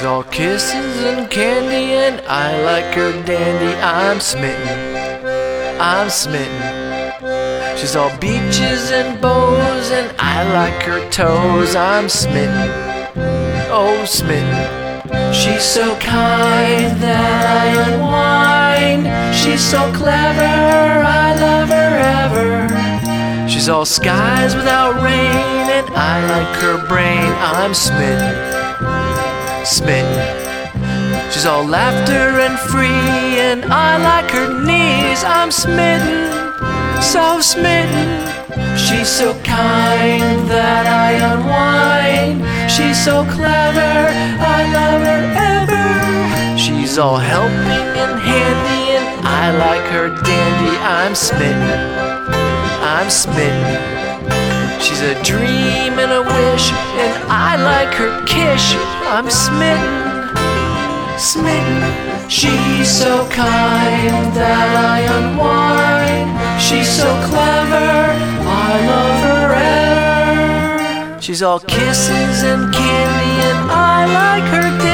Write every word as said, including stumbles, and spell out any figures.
She's all kisses and candy and I like her dandy. I'm smitten, I'm smitten. She's all beaches and bows and I like her toes. I'm smitten, oh smitten. She's so kind that I unwind. She's so clever, I love her ever. She's all skies without rain and I like her brain. I'm smitten, smitten. She's all laughter and free and I like her knees. I'm smitten, so smitten. She's so kind that I unwind. She's so clever, I love her ever. She's all helping and handy and I like her dandy. I'm smitten, I'm smitten. She's a dream and a wish and I like her kiss. I'm smitten, smitten. She's so kind that I unwind. She's so clever, I love her ever. She's all kisses and candy and I like her